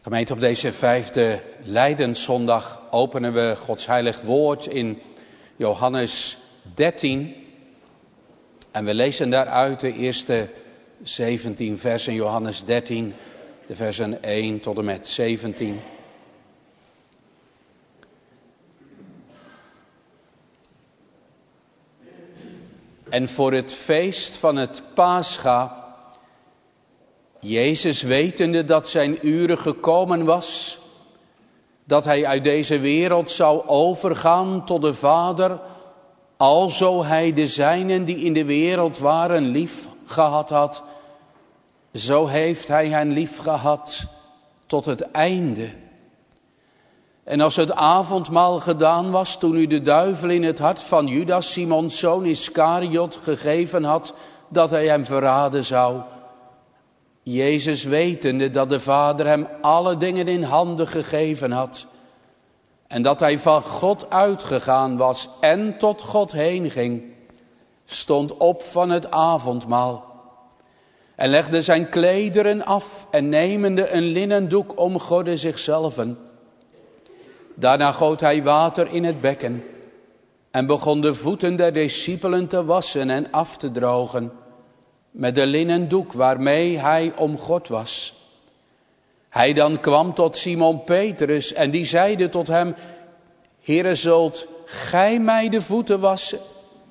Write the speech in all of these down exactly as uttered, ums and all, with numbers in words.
Gemeente, op deze vijfde Lijdenszondag openen we Gods heilig woord in Johannes dertien. En we lezen daaruit de eerste zeventien versen, Johannes dertien, de versen één tot en met zeventien. En voor het feest van het Pascha, Jezus wetende dat zijn uren gekomen was, dat hij uit deze wereld zou overgaan tot de Vader, alzo hij de zijnen die in de wereld waren lief gehad had, zo heeft hij hen lief gehad tot het einde. En als het avondmaal gedaan was, toen u de duivel in het hart van Judas, Simons zoon Iskariot, gegeven had, dat hij hem verraden zou, Jezus wetende dat de Vader hem alle dingen in handen gegeven had, en dat hij van God uitgegaan was en tot God heen ging, stond op van het avondmaal en legde zijn klederen af en nemende een linnen doek omgordde zichzelven. Daarna goot hij water in het bekken en begon de voeten der discipelen te wassen en af te drogen met de linnen doek waarmee hij omgord was. Hij dan kwam tot Simon Petrus en die zeide tot hem: Heere, zult gij mij de voeten wassen?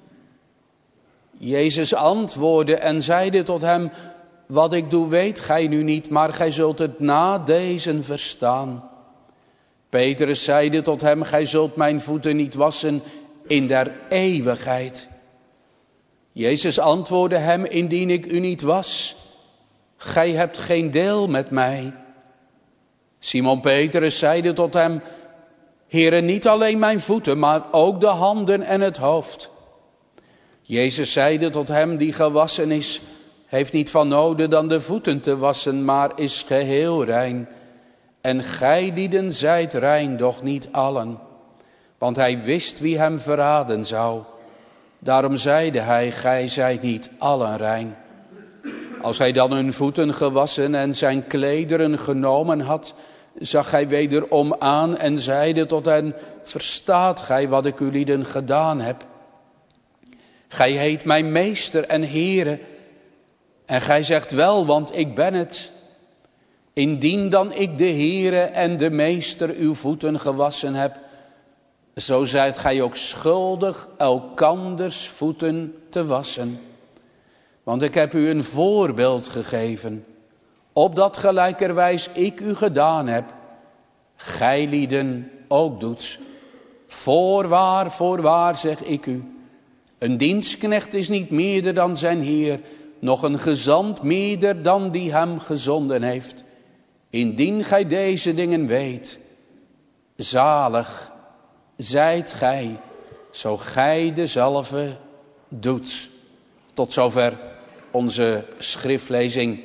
Jezus antwoordde en zeide tot hem: Wat ik doe weet gij nu niet, maar gij zult het na dezen verstaan. Petrus zeide tot hem: Gij zult mijn voeten niet wassen in der eeuwigheid. Jezus antwoordde hem: Indien ik u niet was, gij hebt geen deel met mij. Simon Petrus zeide tot hem: Heere, niet alleen mijn voeten, maar ook de handen en het hoofd. Jezus zeide tot hem: Die gewassen is, heeft niet van noden dan de voeten te wassen, maar is geheel rein. En gij lieden zijt rein, doch niet allen. Want hij wist wie hem verraden zou. Daarom zeide hij: Gij zijt niet allen rein. Als hij dan hun voeten gewassen en zijn klederen genomen had, zag hij wederom aan en zeide tot hen: Verstaat gij wat ik u lieden gedaan heb? Gij heet mij meester en Heere, en gij zegt wel, want ik ben het. Indien dan ik de Heere en de meester uw voeten gewassen heb, zo zijt gij ook schuldig elkanders voeten te wassen. Want ik heb u een voorbeeld gegeven, opdat gelijkerwijs ik u gedaan heb, gij lieden ook doet. Voorwaar, voorwaar zeg ik u, een dienstknecht is niet meerder dan zijn Heer, nog een gezant meerder dan die hem gezonden heeft. Indien gij deze dingen weet, zalig zijt gij, zo gij dezelfde doet. Tot zover onze schriftlezing.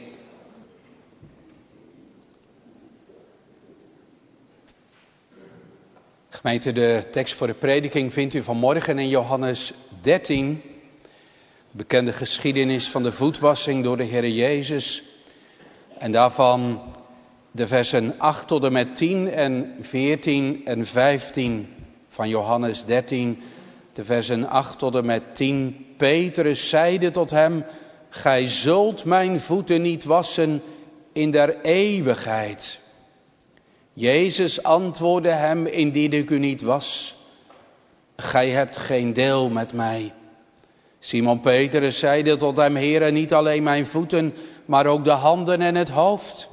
Gemeente, de tekst voor de prediking vindt u vanmorgen in Johannes dertien. Bekende geschiedenis van de voetwassing door de Heer Jezus. En daarvan de versen acht tot en met tien en veertien en vijftien van Johannes dertien. De versen acht tot en met tien. Petrus zeide tot hem: Gij zult mijn voeten niet wassen in der eeuwigheid. Jezus antwoordde hem: Indien ik u niet was, gij hebt geen deel met mij. Simon Petrus zeide tot hem: Heere, niet alleen mijn voeten, maar ook de handen en het hoofd.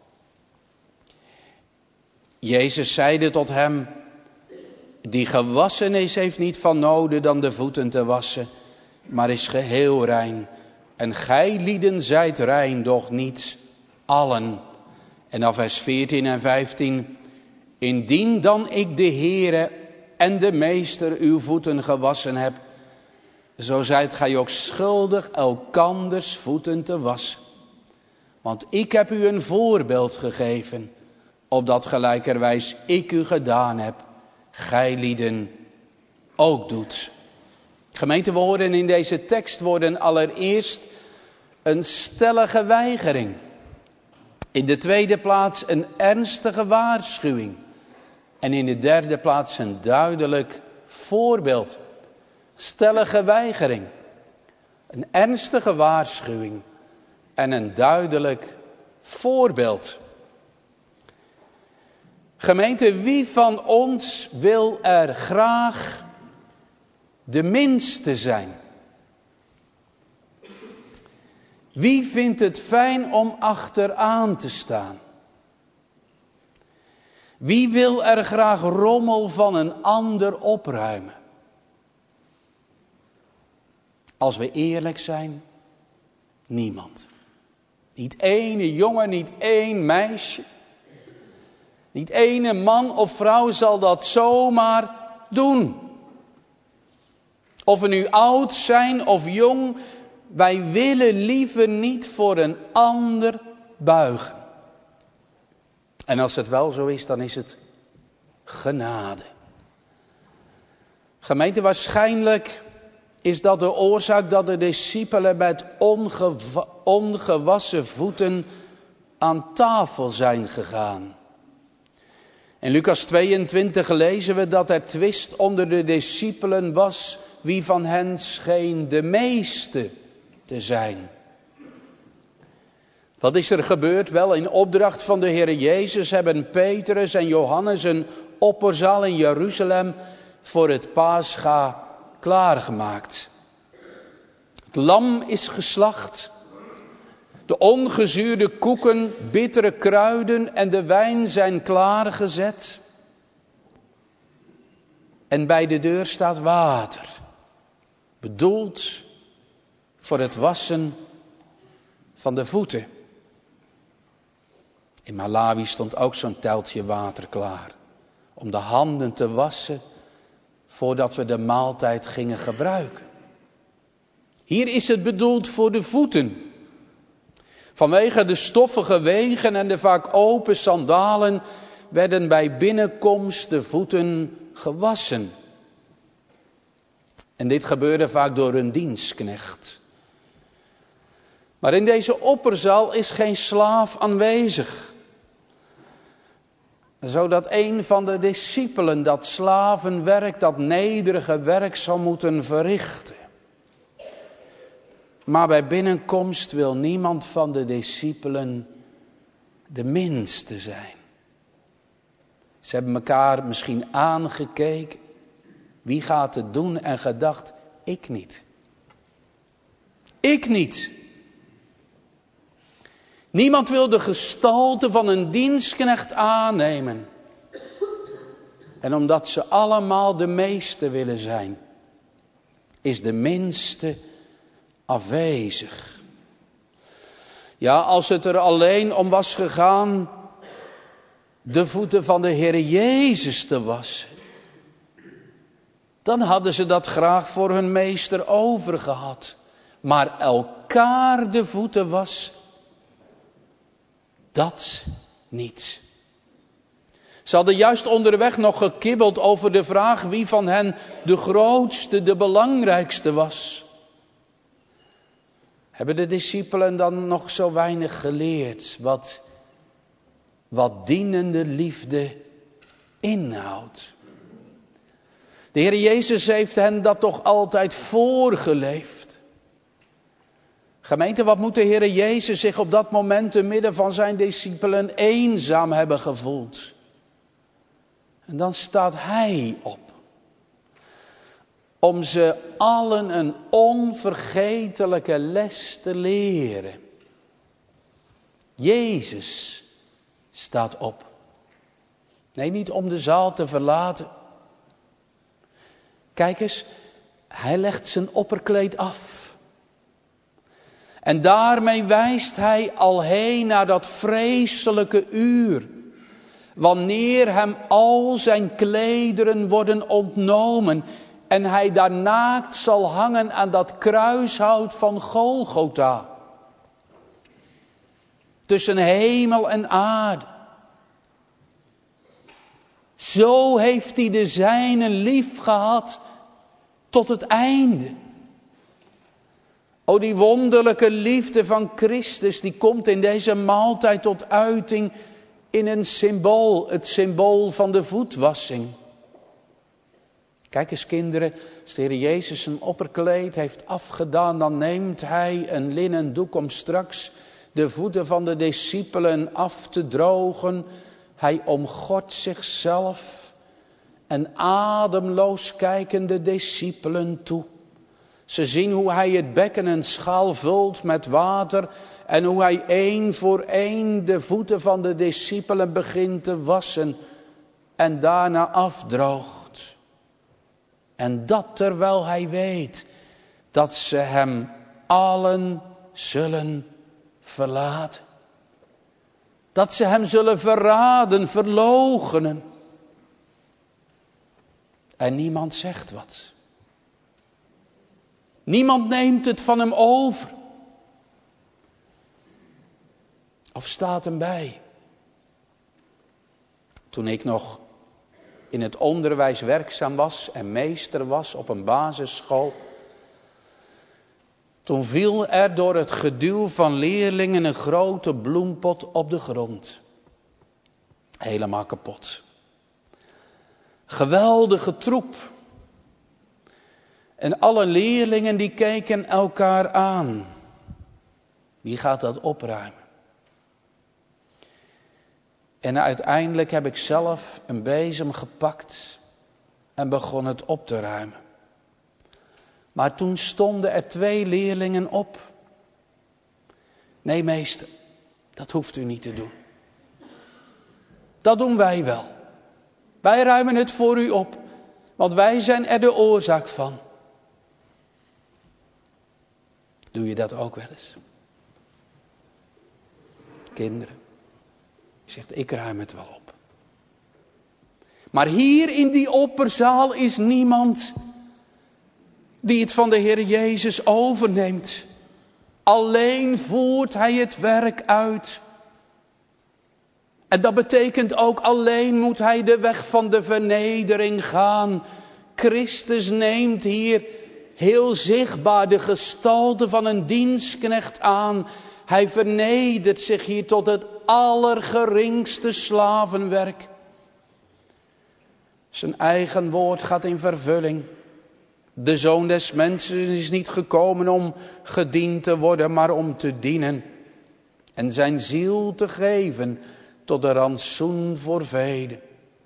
Jezus zeide tot hem: Die gewassen is, heeft niet van noden dan de voeten te wassen, maar is geheel rein. En gij lieden zijt rein, doch niet allen. En dan vers veertien en vijftien. Indien dan ik de Heere en de meester uw voeten gewassen heb, zo zijt gij ook schuldig elkanders voeten te wassen. Want ik heb u een voorbeeld gegeven, opdat gelijkerwijs ik u gedaan heb, gij lieden ook doet. Gemeente, we horen in deze tekst worden allereerst een stellige weigering. In de tweede plaats een ernstige waarschuwing. En in de derde plaats een duidelijk voorbeeld. Stellige weigering. Een ernstige waarschuwing en een duidelijk voorbeeld. Gemeente, wie van ons wil er graag de minste zijn? Wie vindt het fijn om achteraan te staan? Wie wil er graag rommel van een ander opruimen? Als we eerlijk zijn, niemand. Niet ene jongen, niet één meisje. Niet ene man of vrouw zal dat zomaar doen. Of we nu oud zijn of jong, wij willen liever niet voor een ander buigen. En als het wel zo is, dan is het genade. Gemeente, waarschijnlijk is dat de oorzaak dat de discipelen met ongewa- ongewassen voeten aan tafel zijn gegaan. In Lucas tweeëntwintig lezen we dat er twist onder de discipelen was wie van hen scheen de meeste te zijn. Wat is er gebeurd? Wel, in opdracht van de Heer Jezus hebben Petrus en Johannes een opperzaal in Jeruzalem voor het Pascha klaargemaakt. Het lam is geslacht. De ongezuurde koeken, bittere kruiden en de wijn zijn klaargezet. En bij de deur staat water. Bedoeld voor het wassen van de voeten. In Malawi stond ook zo'n teltje water klaar. Om de handen te wassen voordat we de maaltijd gingen gebruiken. Hier is het bedoeld voor de voeten. Vanwege de stoffige wegen en de vaak open sandalen werden bij binnenkomst de voeten gewassen. En dit gebeurde vaak door een dienstknecht. Maar in deze opperzaal is geen slaaf aanwezig. Zodat een van de discipelen dat slavenwerk, dat nederige werk zal moeten verrichten. Maar bij binnenkomst wil niemand van de discipelen de minste zijn. Ze hebben elkaar misschien aangekeken. Wie gaat het doen? En gedacht, ik niet. Ik niet. Niemand wil de gestalte van een dienstknecht aannemen. En omdat ze allemaal de meeste willen zijn, is de minste afwezig. Ja, als het er alleen om was gegaan de voeten van de Heer Jezus te wassen, dan hadden ze dat graag voor hun meester overgehad. Maar elkaar de voeten wassen, dat niet. Ze hadden juist onderweg nog gekibbeld over de vraag wie van hen de grootste, de belangrijkste was. Hebben de discipelen dan nog zo weinig geleerd wat, wat dienende liefde inhoudt? De Heer Jezus heeft hen dat toch altijd voorgeleefd. Gemeente, wat moet de Heer Jezus zich op dat moment te midden van zijn discipelen eenzaam hebben gevoeld? En dan staat Hij op. Om ze allen een onvergetelijke les te leren. Jezus staat op. Nee, niet om de zaal te verlaten. Kijk eens, Hij legt zijn opperkleed af. En daarmee wijst Hij al heen naar dat vreselijke uur. Wanneer hem al zijn klederen worden ontnomen. En hij daar naakt zal hangen aan dat kruishout van Golgotha. Tussen hemel en aarde. Zo heeft hij de zijnen lief gehad tot het einde. O, die wonderlijke liefde van Christus, die komt in deze maaltijd tot uiting in een symbool. Het symbool van de voetwassing. Kijk eens kinderen, als de Heer Jezus zijn opperkleed heeft afgedaan, dan neemt hij een linnen doek om straks de voeten van de discipelen af te drogen. Hij omgort zichzelf en ademloos kijken de discipelen toe. Ze zien hoe hij het bekken en schaal vult met water en hoe hij één voor één de voeten van de discipelen begint te wassen en daarna afdroogt. En dat terwijl hij weet dat ze hem allen zullen verlaten. Dat ze hem zullen verraden, verloochenen. En niemand zegt wat. Niemand neemt het van hem over. Of staat hem bij. Toen ik nog in het onderwijs werkzaam was en meester was op een basisschool. Toen viel er door het geduw van leerlingen een grote bloempot op de grond. Helemaal kapot. Geweldige troep. En alle leerlingen die keken elkaar aan. Wie gaat dat opruimen? En uiteindelijk heb ik zelf een bezem gepakt en begon het op te ruimen. Maar toen stonden er twee leerlingen op. Nee, meester, dat hoeft u niet te doen. Dat doen wij wel. Wij ruimen het voor u op, want wij zijn er de oorzaak van. Doe je dat ook wel eens? Kinderen. Je zegt, ik ruim het wel op. Maar hier in die opperzaal is niemand die het van de Heer Jezus overneemt. Alleen voert hij het werk uit. En dat betekent ook, alleen moet hij de weg van de vernedering gaan. Christus neemt hier heel zichtbaar de gestalte van een dienstknecht aan. Hij vernedert zich hier tot het allergeringste slavenwerk. Zijn eigen woord gaat in vervulling. De Zoon des Mensen is niet gekomen om gediend te worden, maar om te dienen. En zijn ziel te geven tot de rantsoen voor velen.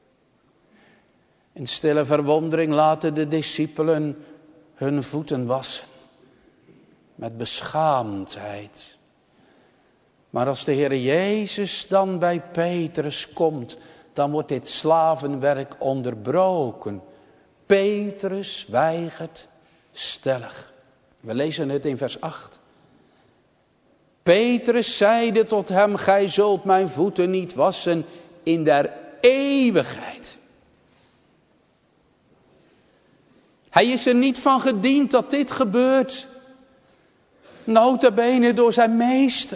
In stille verwondering laten de discipelen hun voeten wassen. Met beschaamdheid. Maar als de Heer Jezus dan bij Petrus komt, dan wordt dit slavenwerk onderbroken. Petrus weigert stellig. We lezen het in vers acht. Petrus zeide tot hem, gij zult mijn voeten niet wassen in der eeuwigheid. Hij is er niet van gediend dat dit gebeurt. Nota bene door zijn meester.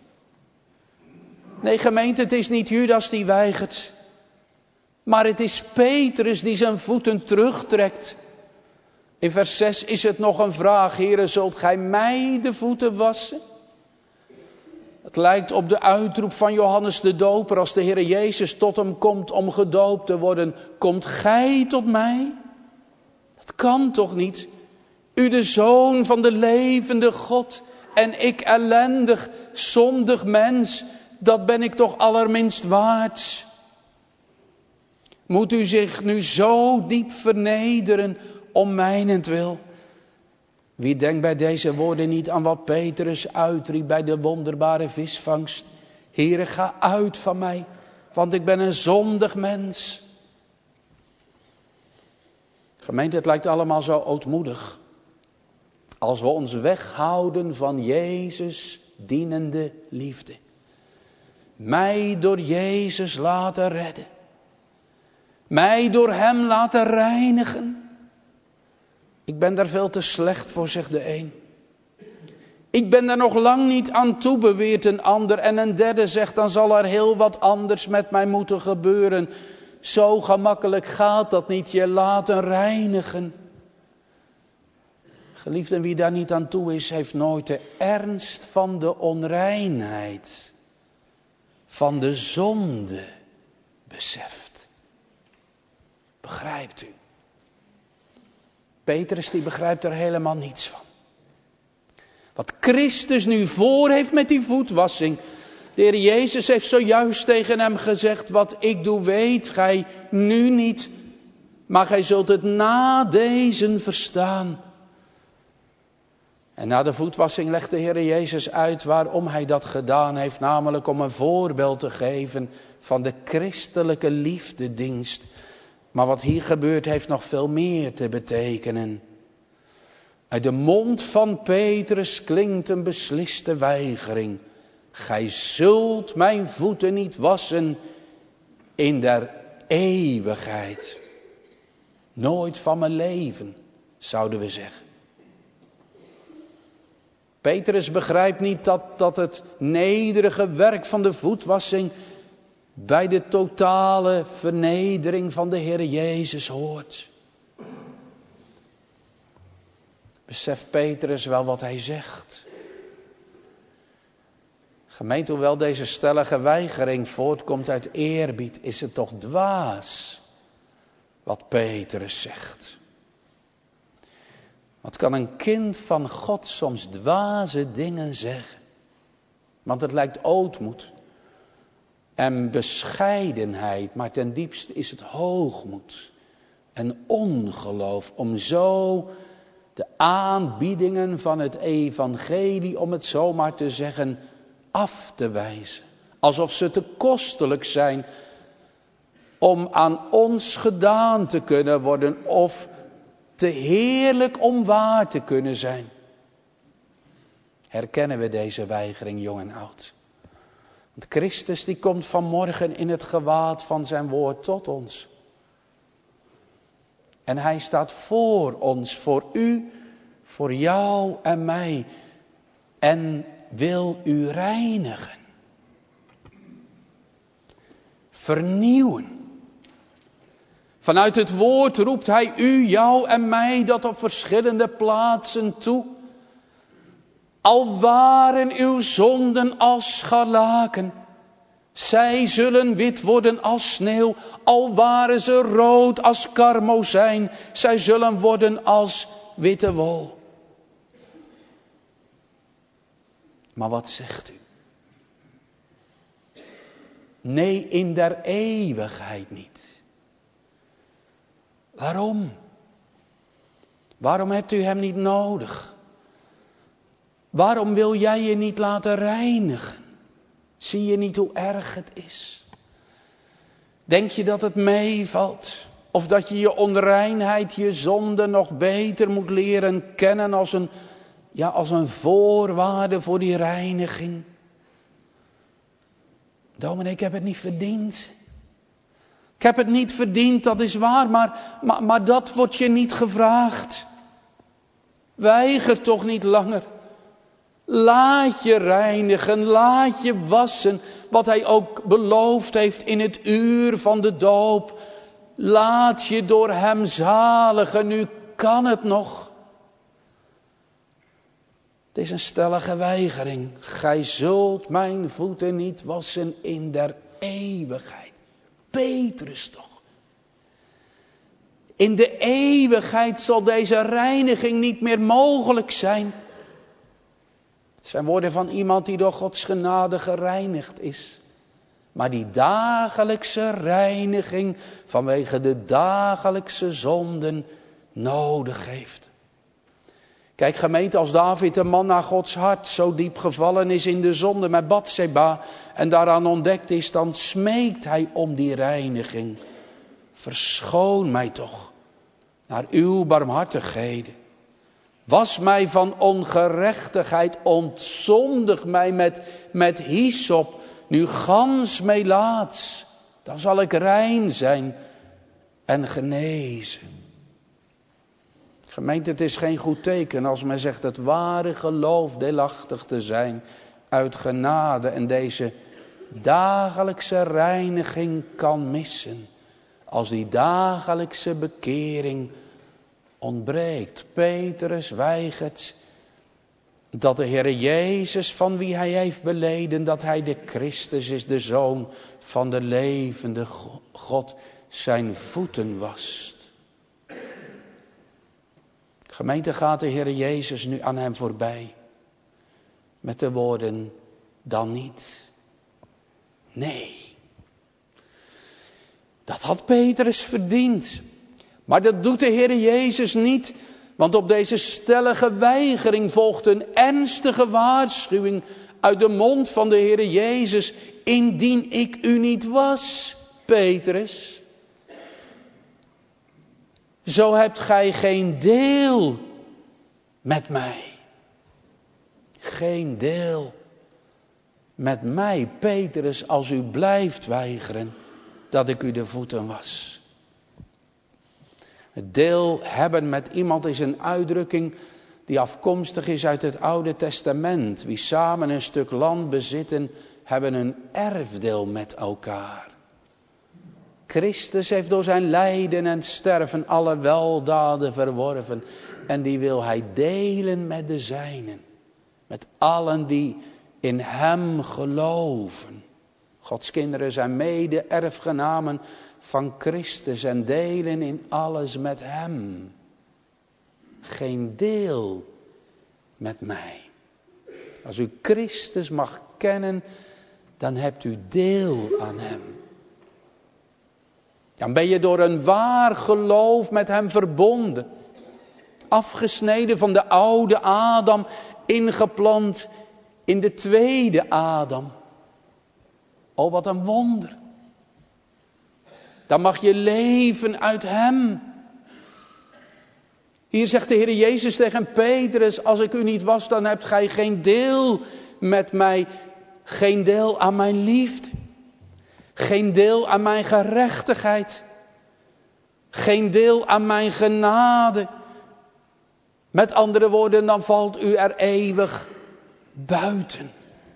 Nee, gemeente, het is niet Judas die weigert. Maar het is Petrus die zijn voeten terugtrekt. In vers zes is het nog een vraag. Heere, zult gij mij de voeten wassen? Het lijkt op de uitroep van Johannes de Doper. Als de Heer Jezus tot hem komt om gedoopt te worden. Komt gij tot mij? Dat kan toch niet? U de Zoon van de levende God. En ik ellendig, zondig mens. Dat ben ik toch allerminst waard. Moet u zich nu zo diep vernederen om mijnentwil? Wie denkt bij deze woorden niet aan wat Petrus uitriep bij de wonderbare visvangst? Heere, ga uit van mij, want ik ben een zondig mens. Gemeente, het lijkt allemaal zo ootmoedig. Als we ons weghouden van Jezus dienende liefde. Mij door Jezus laten redden. Mij door hem laten reinigen. Ik ben daar veel te slecht voor, zegt de een. Ik ben daar nog lang niet aan toe, beweert een ander. En een derde zegt, dan zal er heel wat anders met mij moeten gebeuren. Zo gemakkelijk gaat dat niet, je laten reinigen. Geliefden, wie daar niet aan toe is, heeft nooit de ernst van de onreinheid, van de zonde beseft. Begrijpt u? Petrus die begrijpt er helemaal niets van. Wat Christus nu voor heeft met die voetwassing. De Heer Jezus heeft zojuist tegen hem gezegd, wat ik doe weet gij nu niet, maar gij zult het na deze verstaan. En na de voetwassing legt de Heer Jezus uit waarom hij dat gedaan heeft, namelijk om een voorbeeld te geven van de christelijke liefdedienst. Maar wat hier gebeurt heeft nog veel meer te betekenen. Uit de mond van Petrus klinkt een besliste weigering. Gij zult mijn voeten niet wassen in der eeuwigheid. Nooit van mijn leven, zouden we zeggen. Petrus begrijpt niet dat, dat het nederige werk van de voetwassing bij de totale vernedering van de Heer Jezus hoort. Beseft Petrus wel wat hij zegt? Gemeente, hoewel deze stellige weigering voortkomt uit eerbied, is het toch dwaas wat Petrus zegt. Wat kan een kind van God soms dwaze dingen zeggen? Want het lijkt ootmoed en bescheidenheid, maar ten diepste is het hoogmoed en ongeloof om zo de aanbiedingen van het evangelie, om het zomaar te zeggen, af te wijzen. Alsof ze te kostelijk zijn om aan ons gedaan te kunnen worden of te heerlijk om waar te kunnen zijn. Herkennen we deze weigering, jong en oud? Want Christus die komt vanmorgen in het gewaad van zijn woord tot ons. En hij staat voor ons, voor u, voor jou en mij. En wil u reinigen. Vernieuwen. Vanuit het woord roept hij u, jou en mij dat op verschillende plaatsen toe. Al waren uw zonden als scharlaken, zij zullen wit worden als sneeuw. Al waren ze rood als karmozijn, zij zullen worden als witte wol. Maar wat zegt u? Nee, in der eeuwigheid niet. Waarom? Waarom hebt u hem niet nodig? Waarom wil jij je niet laten reinigen? Zie je niet hoe erg het is? Denk je dat het meevalt? Of dat je je onreinheid, je zonde nog beter moet leren kennen als een, ja, als een voorwaarde voor die reiniging? Dominee, ik heb het niet verdiend. Ik heb het niet verdiend, dat is waar, maar, maar, maar dat wordt je niet gevraagd. Weiger toch niet langer. Laat je reinigen, laat je wassen, wat hij ook beloofd heeft in het uur van de doop. Laat je door hem zaligen, nu kan het nog. Het is een stellige weigering. Gij zult mijn voeten niet wassen in der eeuwigheid. Petrus toch. In de eeuwigheid zal deze reiniging niet meer mogelijk zijn. Het zijn woorden van iemand die door Gods genade gereinigd is. Maar die dagelijkse reiniging vanwege de dagelijkse zonden nodig heeft. Kijk gemeente, als David, een man naar Gods hart, zo diep gevallen is in de zonde met Batseba en daaraan ontdekt is, dan smeekt hij om die reiniging. Verschoon mij toch naar uw barmhartigheden. Was mij van ongerechtigheid, ontzondig mij met, met hyssop, nu gans meelaats. Dan zal ik rein zijn en genezen. Gemeente, het is geen goed teken als men zegt het ware geloof deelachtig te zijn uit genade en deze dagelijkse reiniging kan missen. Als die dagelijkse bekering ontbreekt. Petrus weigert dat de Heer Jezus, van wie hij heeft beleden dat hij de Christus is, de Zoon van de levende God, zijn voeten wast. Gemeente, gaat de Heer Jezus nu aan hem voorbij met de woorden, dan niet. Nee. Dat had Petrus verdiend. Maar dat doet de Heer Jezus niet. Want op deze stellige weigering volgt een ernstige waarschuwing uit de mond van de Heer Jezus. Indien ik u niet was, Petrus, zo hebt gij geen deel met mij. Geen deel met mij, Petrus, als u blijft weigeren dat ik u de voeten was. Het deel hebben met iemand is een uitdrukking die afkomstig is uit het Oude Testament. Wie samen een stuk land bezitten, hebben een erfdeel met elkaar. Christus heeft door zijn lijden en sterven alle weldaden verworven. En die wil hij delen met de zijnen. Met allen die in hem geloven. Gods kinderen zijn mede-erfgenamen van Christus en delen in alles met hem. Geen deel met mij. Als u Christus mag kennen, dan hebt u deel aan hem. Dan ben je door een waar geloof met hem verbonden. Afgesneden van de oude Adam, ingeplant in de tweede Adam. Oh, wat een wonder. Dan mag je leven uit hem. Hier zegt de Heer Jezus tegen Petrus, als ik u niet was, dan hebt gij geen deel met mij. Geen deel aan mijn liefde. Geen deel aan mijn gerechtigheid. Geen deel aan mijn genade. Met andere woorden, dan valt u er eeuwig buiten.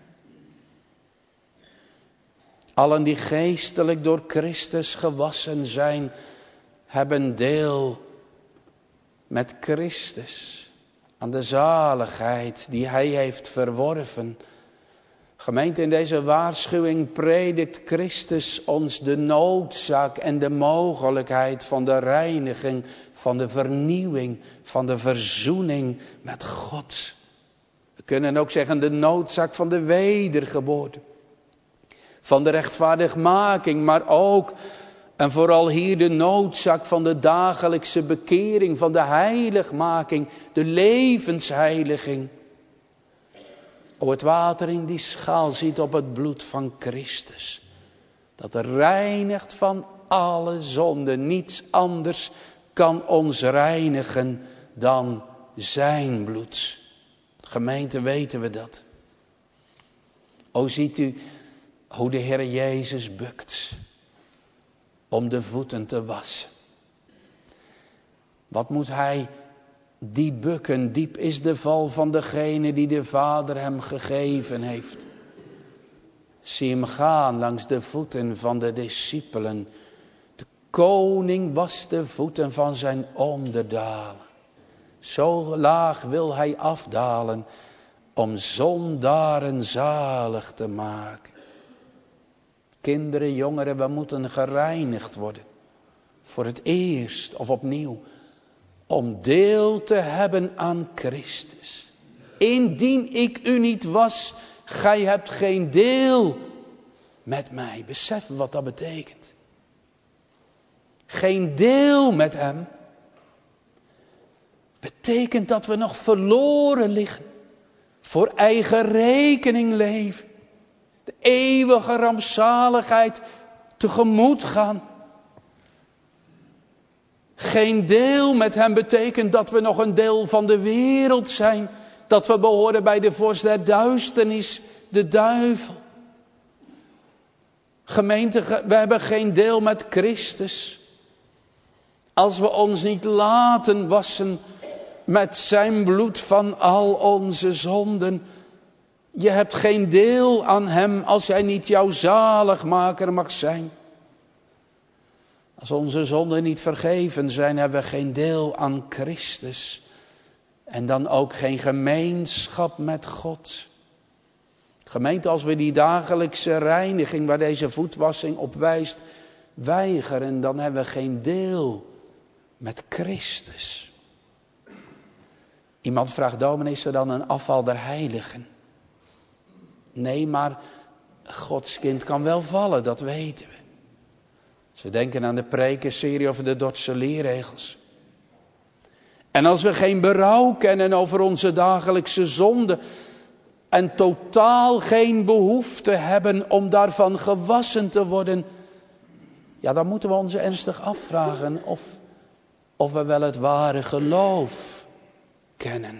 Allen die geestelijk door Christus gewassen zijn, hebben deel met Christus aan de zaligheid die hij heeft verworven. Gemeente, in deze waarschuwing predikt Christus ons de noodzaak en de mogelijkheid van de reiniging, van de vernieuwing, van de verzoening met God. We kunnen ook zeggen de noodzaak van de wedergeboorte. Van de rechtvaardigmaking, maar ook en vooral hier de noodzaak van de dagelijkse bekering, van de heiligmaking, de levensheiliging. O, het water in die schaal ziet op het bloed van Christus. Dat reinigt van alle zonde. Niets anders kan ons reinigen dan zijn bloed. Gemeente, weten we dat. O, ziet u hoe de Heer Jezus bukt om de voeten te wassen. Wat moet hij diep bukken? Diep is de val van degene die de Vader hem gegeven heeft. Zie hem gaan langs de voeten van de discipelen. De koning wast de voeten van zijn onderdalen. Zo laag wil hij afdalen om zondaren zalig te maken. Kinderen, jongeren, we moeten gereinigd worden. Voor het eerst of opnieuw. Om deel te hebben aan Christus. Indien ik u niet was, gij hebt geen deel met mij. Besef wat dat betekent. Geen deel met hem. Betekent dat we nog verloren liggen. Voor eigen rekening leven. De eeuwige rampzaligheid tegemoet gaan. Geen deel met hem betekent dat we nog een deel van de wereld zijn. Dat we behoren bij de vorst der duisternis, de duivel. Gemeente, we hebben geen deel met Christus. Als we ons niet laten wassen met zijn bloed van al onze zonden. Je hebt geen deel aan hem als hij niet jouw zaligmaker mag zijn. Als onze zonden niet vergeven zijn, hebben we geen deel aan Christus. En dan ook geen gemeenschap met God. Gemeente, als we die dagelijkse reiniging waar deze voetwassing op wijst weigeren, dan hebben we geen deel met Christus. Iemand vraagt, dominee, is er dan een afval der heiligen? Nee, maar Gods kind kan wel vallen, dat weten we. Ze denken aan de prekenserie over de Dordtse leerregels. En als we geen berouw kennen over onze dagelijkse zonde en totaal geen behoefte hebben om daarvan gewassen te worden, ja, dan moeten we ons ernstig afvragen of, of we wel het ware geloof kennen.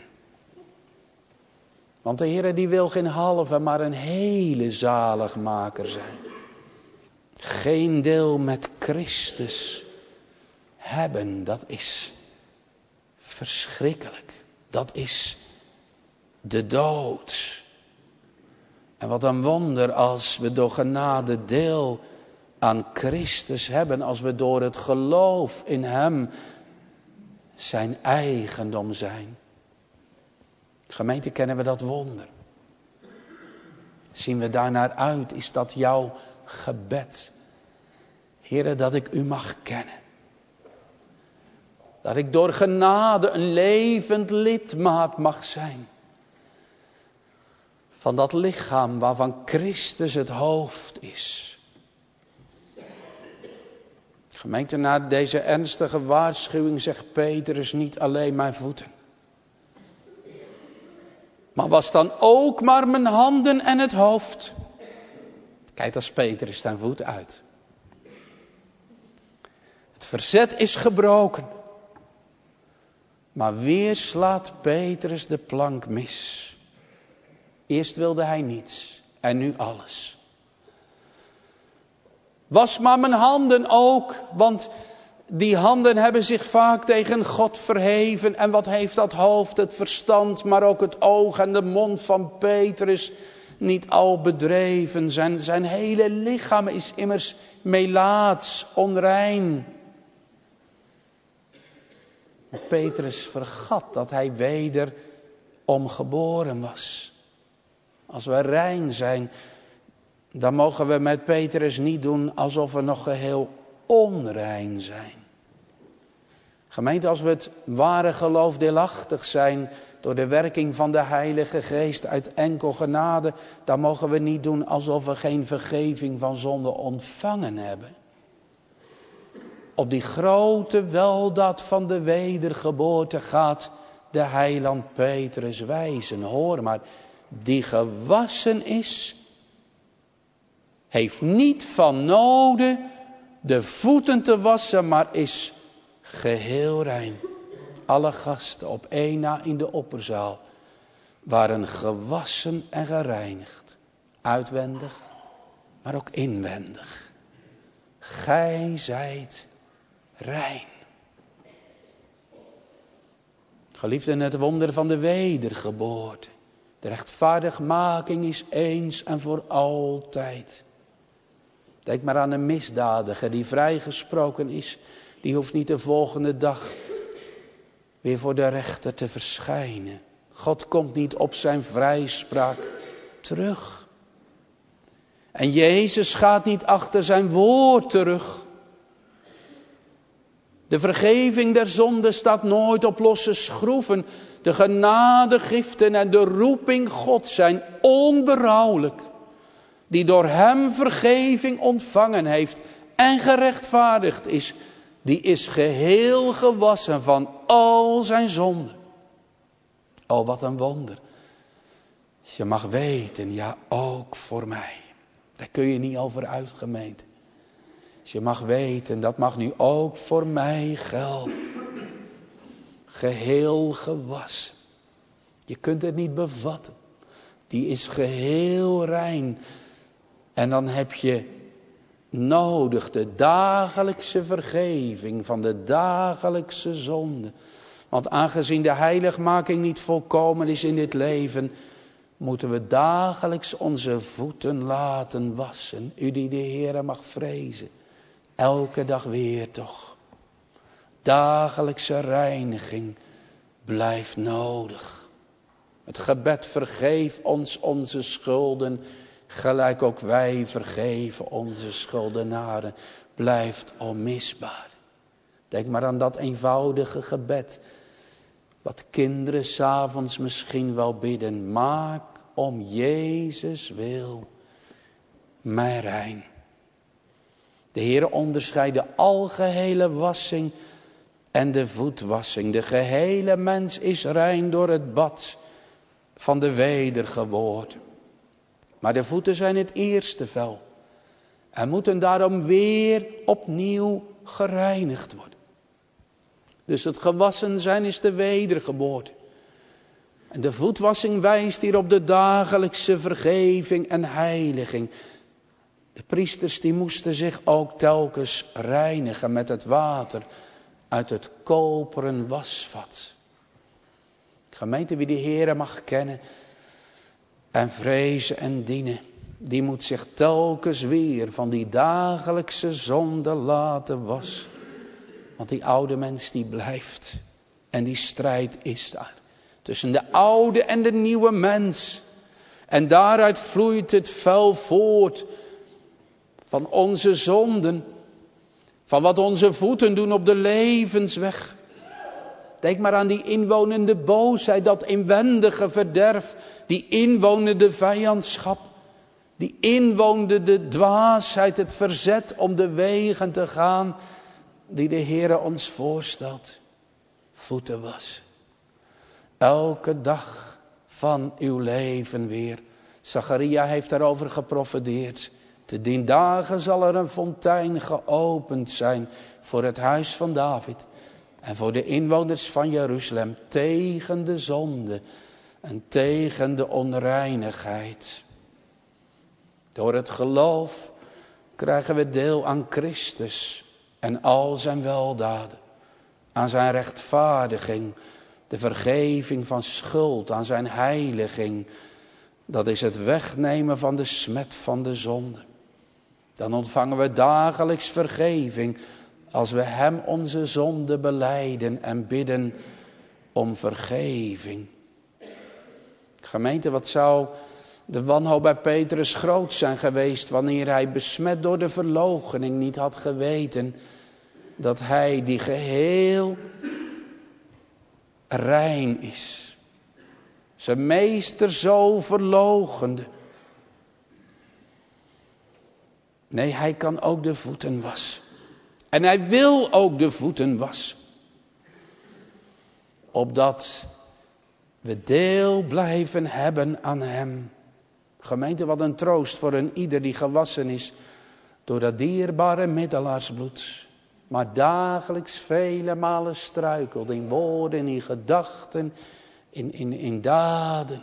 Want de Heer die wil geen halve, maar een hele zaligmaker zijn. Geen deel met Christus hebben, dat is verschrikkelijk. Dat is de dood. En wat een wonder als we door genade deel aan Christus hebben. Als we door het geloof in Hem zijn eigendom zijn. Gemeente, kennen we dat wonder? Zien we daarnaar uit? Is dat jouw gebed? Heere, dat ik u mag kennen. Dat ik door genade een levend lidmaat mag zijn. Van dat lichaam waarvan Christus het hoofd is. Gemeente, na deze ernstige waarschuwing zegt Petrus niet alleen mijn voeten. Maar was dan ook maar mijn handen en het hoofd. Kijk, als Petrus zijn voet uit. Het verzet is gebroken. Maar weer slaat Petrus de plank mis. Eerst wilde hij niets en nu alles. Was maar mijn handen ook, want die handen hebben zich vaak tegen God verheven. En wat heeft dat hoofd, het verstand, maar ook het oog en de mond van Petrus niet al bedreven. Zijn, zijn hele lichaam is immers melaats, onrein. Maar Petrus vergat dat hij wederom geboren was. Als we rein zijn, dan mogen we met Petrus niet doen alsof we nog geheel onrein zijn. Gemeente, als we het ware geloof deelachtig zijn door de werking van de Heilige Geest uit enkel genade, dan mogen we niet doen alsof we geen vergeving van zonde ontvangen hebben. Op die grote weldaad van de wedergeboorte gaat de heiland Petrus wijzen. Hoor maar, die gewassen is, heeft niet van noden de voeten te wassen, maar is geheel rein. Alle gasten op één na in de opperzaal waren gewassen en gereinigd. Uitwendig, maar ook inwendig. Gij zijt rein. Geliefden, het wonder van de wedergeboorte. De rechtvaardigmaking is eens en voor altijd. Denk maar aan een misdadiger die vrijgesproken is. Die hoeft niet de volgende dag weer voor de rechter te verschijnen. God komt niet op zijn vrijspraak terug. En Jezus gaat niet achter zijn woord terug. De vergeving der zonde staat nooit op losse schroeven. De genadegiften en de roeping God zijn onberouwelijk. Die door hem vergeving ontvangen heeft en gerechtvaardigd is. Die is geheel gewassen van al zijn zonden. Oh, wat een wonder. Je mag weten, ja, ook voor mij. Daar kun je niet over uit, gemeente. Je mag weten, dat mag nu ook voor mij gelden. Geheel gewassen. Je kunt het niet bevatten. Die is geheel rein. En dan heb je nodig de dagelijkse vergeving van de dagelijkse zonde. Want aangezien de heiligmaking niet volkomen is in dit leven, moeten we dagelijks onze voeten laten wassen. U die de Heere mag vrezen. Elke dag weer toch. Dagelijkse reiniging blijft nodig. Het gebed vergeef ons onze schulden, gelijk ook wij vergeven onze schuldenaren, blijft onmisbaar. Denk maar aan dat eenvoudige gebed, wat kinderen 's avonds misschien wel bidden. Maak om Jezus wil mij rein. De Heer onderscheidt de algehele wassing en de voetwassing. De gehele mens is rein door het bad van de wedergeboorte. Maar de voeten zijn het eerste vel en moeten daarom weer opnieuw gereinigd worden. Dus het gewassen zijn is de wedergeboorte. En de voetwassing wijst hier op de dagelijkse vergeving en heiliging. De priesters die moesten zich ook telkens reinigen met het water uit het koperen wasvat. Gemeente, wie de Heere mag kennen en vrezen en dienen, die moet zich telkens weer van die dagelijkse zonde laten wassen. Want die oude mens die blijft en die strijd is daar tussen de oude en de nieuwe mens. En daaruit vloeit het vuil voort van onze zonden, van wat onze voeten doen op de levensweg. Denk maar aan die inwonende boosheid, dat inwendige verderf, die inwonende vijandschap, die inwonende dwaasheid, het verzet om de wegen te gaan die de Heere ons voorstelt. Voeten wassen. Elke dag van uw leven weer. Zacharia heeft daarover geprofeteerd. Te dien dagen zal er een fontein geopend zijn voor het huis van David en voor de inwoners van Jeruzalem tegen de zonde en tegen de onreinigheid. Door het geloof krijgen we deel aan Christus en al zijn weldaden, aan zijn rechtvaardiging, de vergeving van schuld, aan zijn heiliging. Dat is het wegnemen van de smet van de zonde. Dan ontvangen we dagelijks vergeving als we hem onze zonde belijden en bidden om vergeving. Gemeente, wat zou de wanhoop bij Petrus groot zijn geweest wanneer hij besmet door de verloochening niet had geweten dat hij die geheel rein is. Zijn meester zo verloochende. Nee, hij kan ook de voeten wassen. En hij wil ook de voeten wassen. Opdat we deel blijven hebben aan hem. Gemeente, wat een troost voor een ieder die gewassen is door dat dierbare middelaarsbloed. Maar dagelijks vele malen struikelt in woorden, in gedachten, in, in, in daden.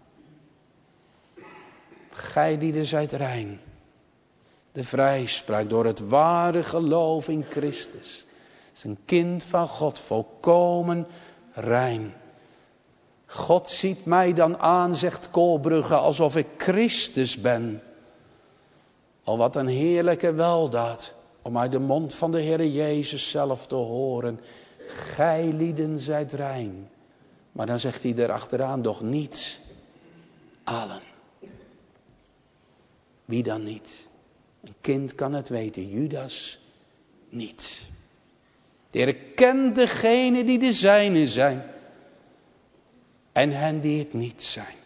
Gij die zijt rein. De vrijspraak door het ware geloof in Christus. Is een kind van God, volkomen rein. God ziet mij dan aan, zegt Koolbrugge, alsof ik Christus ben. Al wat een heerlijke weldaad, om uit de mond van de Heere Jezus zelf te horen. Gij lieden zijt rein. Maar dan zegt hij erachteraan, doch niet allen. Wie dan niet? Een kind kan het weten, Judas niet. De Heer kent degenen die de zijnen zijn. En hen die het niet zijn.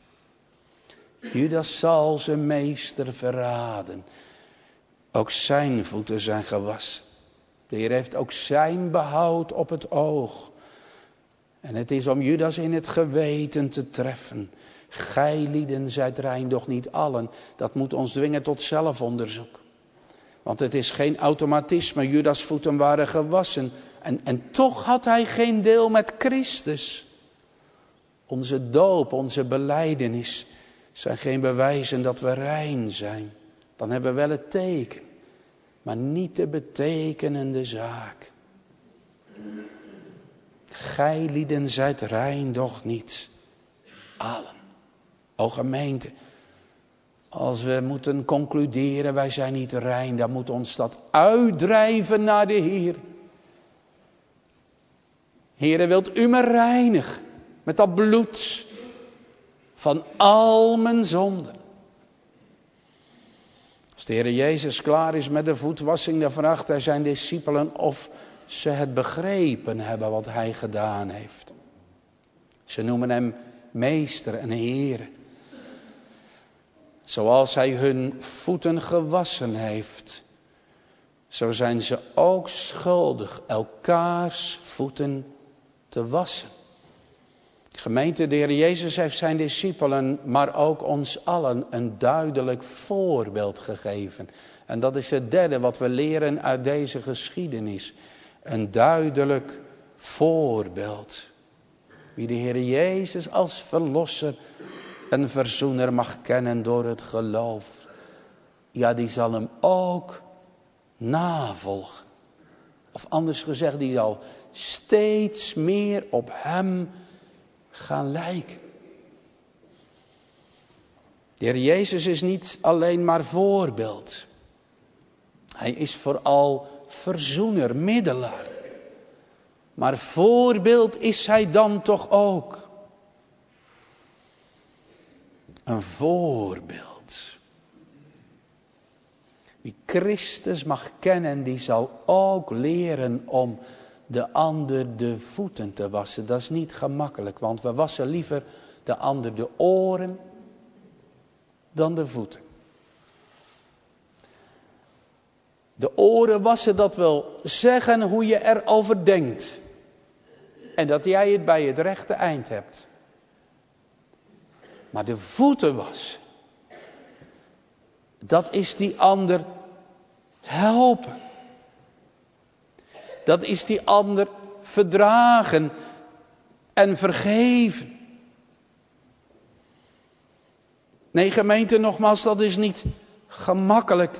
Judas zal zijn meester verraden. Ook zijn voeten zijn gewassen. De Heer heeft ook zijn behoud op het oog. En het is om Judas in het geweten te treffen. Gij lieden zijt rein, doch niet allen. Dat moet ons dwingen tot zelfonderzoek. Want het is geen automatisme. Judas' voeten waren gewassen. En, en toch had hij geen deel met Christus. Onze doop, onze belijdenis zijn geen bewijzen dat we rein zijn. Dan hebben we wel het teken, maar niet de betekenende zaak. Gij lieden zijt rein, doch niet allen. O gemeente, Als we moeten concluderen, wij zijn niet rein, dan moet ons dat uitdrijven naar de Heer. Heere, wilt u me reinigen met dat bloed van al mijn zonden. Als de Heer Jezus klaar is met de voetwassing, dan vraagt hij zijn discipelen of ze het begrepen hebben wat hij gedaan heeft. Ze noemen hem meester en Heer. Zoals hij hun voeten gewassen heeft, zo zijn ze ook schuldig elkaars voeten te wassen. Gemeente, de Heer Jezus heeft zijn discipelen, maar ook ons allen een duidelijk voorbeeld gegeven. En dat is het derde wat we leren uit deze geschiedenis. Een duidelijk voorbeeld. Wie de Heer Jezus als verlosser en verzoener mag kennen door het geloof. Ja, die zal hem ook navolgen. Of anders gezegd, die zal steeds meer op hem gaan lijken. De Heer Jezus is niet alleen maar voorbeeld. Hij is vooral verzoener, middelaar. Maar voorbeeld is hij dan toch ook. Een voorbeeld. Wie Christus mag kennen, die zal ook leren om de ander de voeten te wassen. Dat is niet gemakkelijk, want we wassen liever de ander de oren dan de voeten. De oren wassen, dat wil zeggen hoe je erover denkt. En dat jij het bij het rechte eind hebt. Maar de voeten wassen, dat is die ander helpen. Dat is die ander verdragen en vergeven. Nee, gemeente, nogmaals, dat is niet gemakkelijk.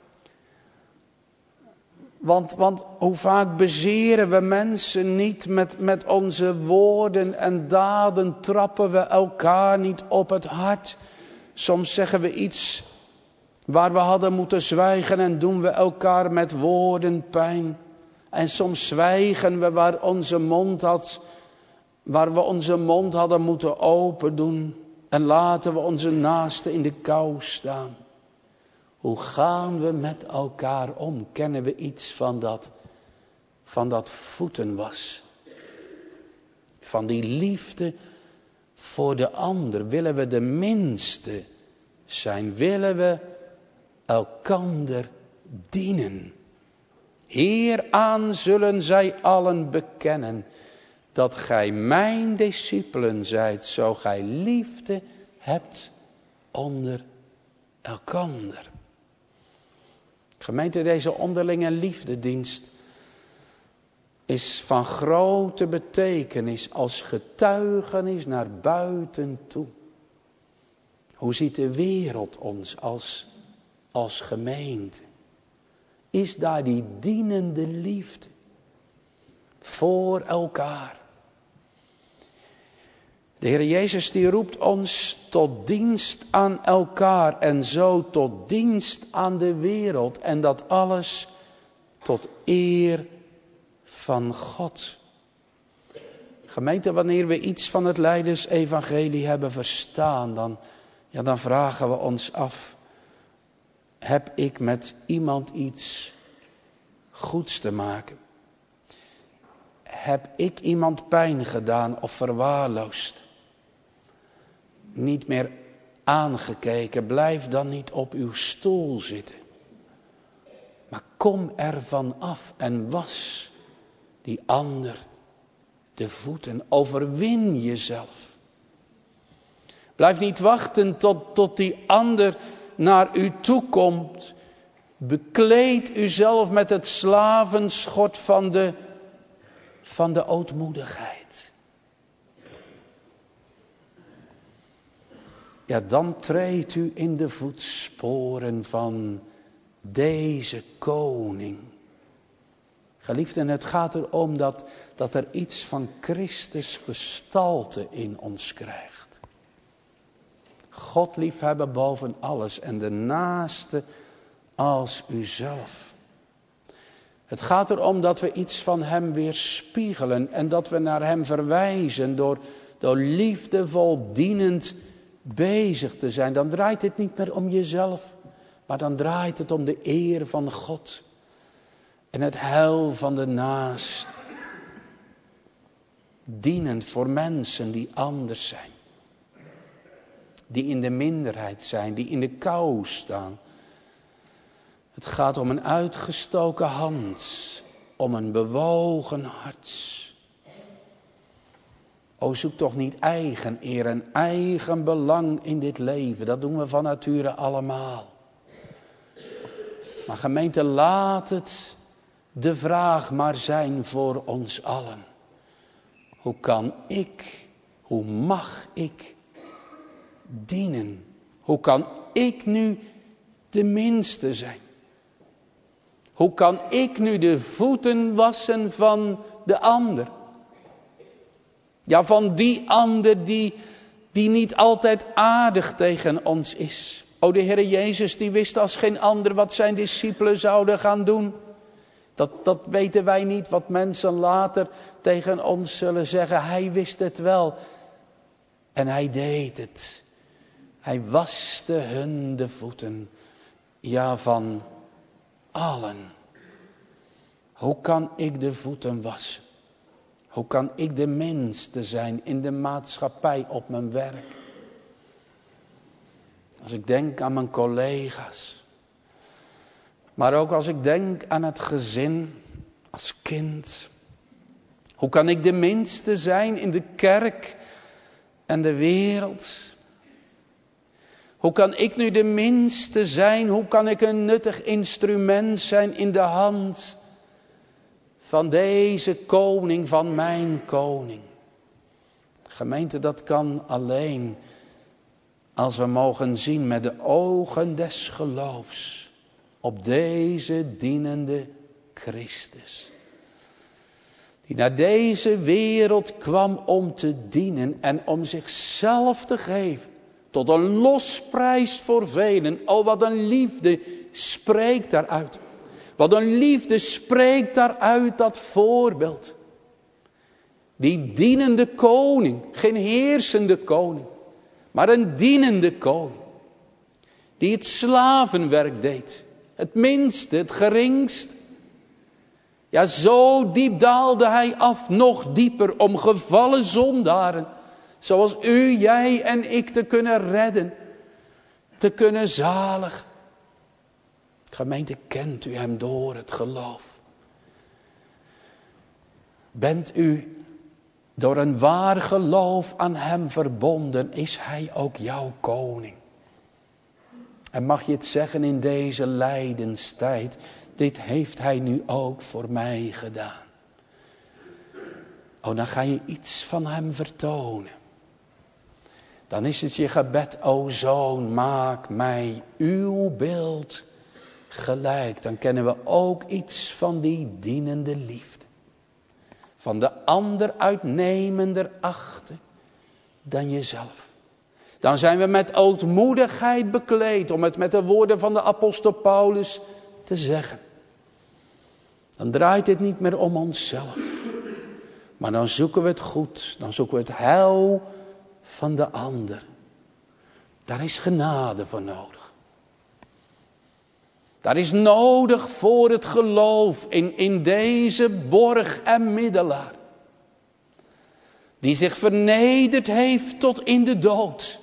Want, want hoe vaak bezeren we mensen niet met, met onze woorden en daden, trappen we elkaar niet op het hart. Soms zeggen we iets waar we hadden moeten zwijgen en doen we elkaar met woorden pijn. En soms zwijgen we waar onze mond had, waar we onze mond hadden moeten open doen. En laten we onze naasten in de kou staan. Hoe gaan we met elkaar om? Kennen we iets van dat, van dat voetenwas? Van die liefde voor de ander. Willen we de minste zijn? Willen we elkander dienen? Heer, aan zullen zij allen bekennen dat gij mijn discipelen zijt, zo gij liefde hebt onder elkander. Gemeente, deze onderlinge liefdedienst is van grote betekenis als getuigenis naar buiten toe. Hoe ziet de wereld ons als, als gemeente? Is daar die dienende liefde voor elkaar? De Heer Jezus die roept ons tot dienst aan elkaar en zo tot dienst aan de wereld. En dat alles tot eer van God. Gemeente, wanneer we iets van het Lijdensevangelie hebben verstaan, dan, ja, dan vragen we ons af. Heb ik met iemand iets goeds te maken? Heb ik iemand pijn gedaan of verwaarloosd? Niet meer aangekeken, blijf dan niet op uw stoel zitten. Maar kom ervan af en was die ander de voeten. Overwin jezelf. Blijf niet wachten tot, tot die ander naar u toe komt. Bekleed uzelf met het slavenschort van de, van de ootmoedigheid. Ja, dan treedt u in de voetsporen van deze koning. Geliefden, het gaat erom dat, dat er iets van Christus gestalte in ons krijgt. God liefhebben boven alles en de naaste als uzelf. Het gaat erom dat we iets van hem weerspiegelen en dat we naar hem verwijzen door, door liefdevol dienend bezig te zijn. Dan draait het niet meer om jezelf, maar dan draait het om de eer van God en het heil van de naast. Dienend voor mensen die anders zijn. Die in de minderheid zijn, die in de kou staan. Het gaat om een uitgestoken hand, om een bewogen hart. O, zoek toch niet eigen eer en eigen belang in dit leven. Dat doen we van nature allemaal. Maar gemeente, laat het de vraag maar zijn voor ons allen. Hoe kan ik, hoe mag ik dienen? Hoe kan ik nu de minste zijn? Hoe kan ik nu de voeten wassen van de ander? Ja, van die ander die, die niet altijd aardig tegen ons is. O, de Heer Jezus die wist als geen ander wat zijn discipelen zouden gaan doen. Dat, dat weten wij niet, wat mensen later tegen ons zullen zeggen. Hij wist het wel. En hij deed het. Hij waste hun de voeten. Ja, van allen. Hoe kan ik de voeten wassen? Hoe kan ik de minste zijn in de maatschappij op mijn werk? Als ik denk aan mijn collega's. Maar ook als ik denk aan het gezin, als kind. Hoe kan ik de minste zijn in de kerk en de wereld? Hoe kan ik nu de minste zijn? Hoe kan ik een nuttig instrument zijn in de hand van deze koning, van mijn koning? Gemeente, dat kan alleen als we mogen zien met de ogen des geloofs op deze dienende Christus. Die naar deze wereld kwam om te dienen en om zichzelf te geven. Tot een losprijs voor velen. Oh, wat een liefde spreekt daaruit. Wat een liefde spreekt daaruit dat voorbeeld. Die dienende koning. Geen heersende koning. Maar een dienende koning. Die het slavenwerk deed. Het minste, het geringst. Ja, zo diep daalde hij af, nog dieper, om gevallen zondaren, zoals u, jij en ik te kunnen redden, te kunnen zaligen. Gemeente, kent u hem door het geloof? Bent u door een waar geloof aan hem verbonden, is hij ook jouw koning? En mag je het zeggen in deze lijdenstijd, dit heeft hij nu ook voor mij gedaan. Oh, dan ga je iets van hem vertonen. Dan is het je gebed, o Zoon, maak mij uw beeld gelijk. Dan kennen we ook iets van die dienende liefde. Van de ander uitnemender achten dan jezelf. Dan zijn we met ootmoedigheid bekleed, om het met de woorden van de apostel Paulus te zeggen. Dan draait het niet meer om onszelf. Maar dan zoeken we het goed. Dan zoeken we het heil van de ander. Daar is genade voor nodig. Daar is nodig voor het geloof in, in deze borg en middelaar. Die zich vernederd heeft tot in de dood.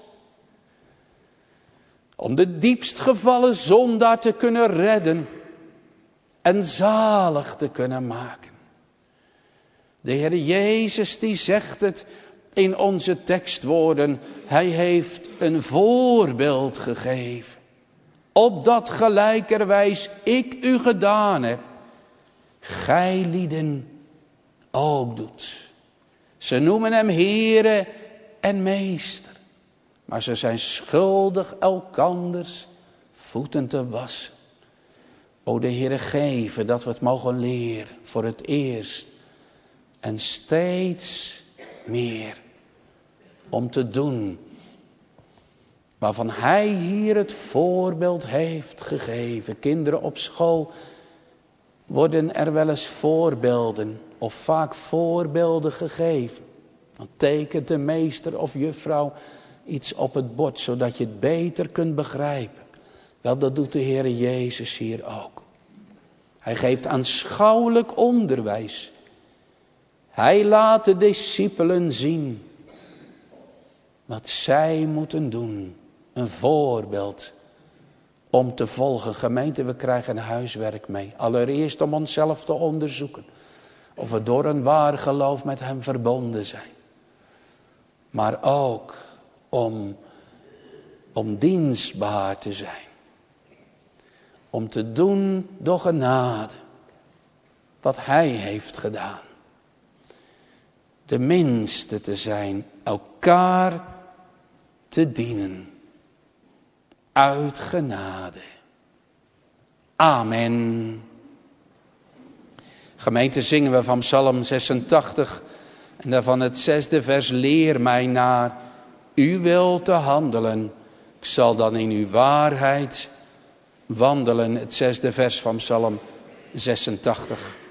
Om de diepst gevallen zondaar te kunnen redden. En zalig te kunnen maken. De Heer Jezus die zegt het in onze tekstwoorden. Hij heeft een voorbeeld gegeven. Opdat gelijkerwijs ik u gedaan heb. Gij lieden ook doet. Ze noemen hem Heere en Meester. Maar ze zijn schuldig elkanders voeten te wassen. O, de Heere geven dat we het mogen leren voor het eerst. En steeds meer om te doen Waarvan hij hier het voorbeeld heeft gegeven. Kinderen op school worden er wel eens voorbeelden of vaak voorbeelden gegeven. Dan tekent de meester of juffrouw iets op het bord, zodat je het beter kunt begrijpen. Wel, dat doet de Heer Jezus hier ook. Hij geeft aanschouwelijk onderwijs. Hij laat de discipelen zien wat zij moeten doen. Een voorbeeld om te volgen. Gemeente, we krijgen een huiswerk mee. Allereerst om onszelf te onderzoeken. Of we door een waar geloof met hem verbonden zijn. Maar ook om, om dienstbaar te zijn. Om te doen door genade wat hij heeft gedaan. De minste te zijn, elkaar te dienen. Uit genade. Amen. Gemeente, zingen we van Psalm zesentachtig en daarvan het zesde vers. Leer mij naar uw wil te handelen. Ik zal dan in uw waarheid wandelen. Het zesde vers van Psalm zesentachtig.